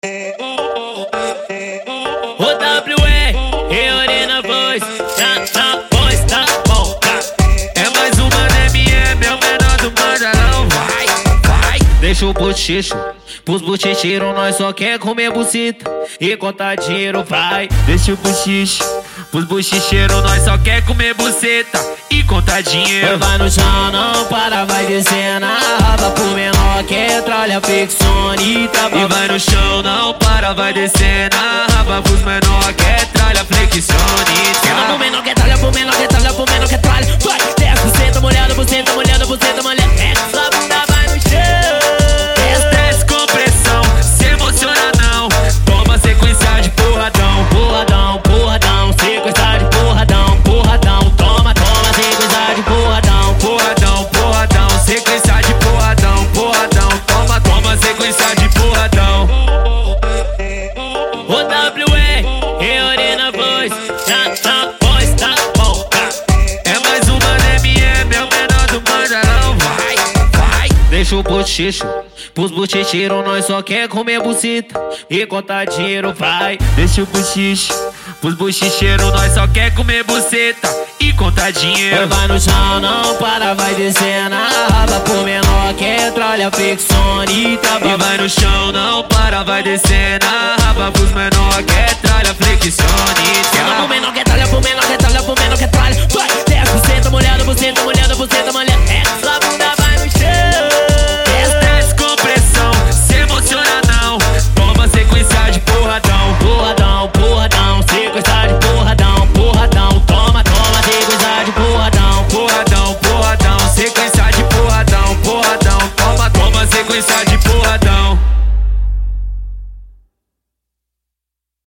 O WE, reorei na voz, na voz, tá bom, tá. É mais uma DMM, é o menor do manjarão. Vai, deixa o bochecho pros bochecheiros, nós só quer comer buceta e contar dinheiro, vai. Deixa o bochecho pros bochecheiros, nós só quer comer buceta e contar dinheiro. Vai no chão, não para, vai descendo a raba pro menor que é tralha flexionita. E vai no chão, não para, vai descendo a raba pros menor que é tralha flexionita. Senta pro menor que é tralha, pro menor que é tralha, pro menor que é tralha. Vai, desce, buceta, molhada, buceta, molhada, buceta, molhada. Essa bunda vai no chão. Estresse com pressão, se emociona não. Toma sequência de porradão, porradão, porradão. Sequência de porradão, porradão. Toma, toma, sequência de porradão, porradão, porradão. Sequência de porradão, porradão. Toma, toma, sequência de porradão. O WE, reorei na voz, na voz, tá bom, tá. É mais uma DMM, é o menor do manjarão. Vai, deixa o bochecho pros bochecheiros, nós só quer comer buceta e contar dinheiro, vai. Deixa o bochecho pros bochecheiros, nós só quer comer buceta e contar dinheiro. Vai no chão, não para, vai descendo a raba pro menor que é tralha flexionita. E vai no chão, não para, vai descendo a raba pros menor que é tralha flexionita. Senta pro menor que é tralha, pro menor que é tralha, pro menor que é tralha. Vai, desce, buceta, molhada, buceta, molhada, buceta, molhada. Essa bunda vai no chão. Estresse com pressão, se emociona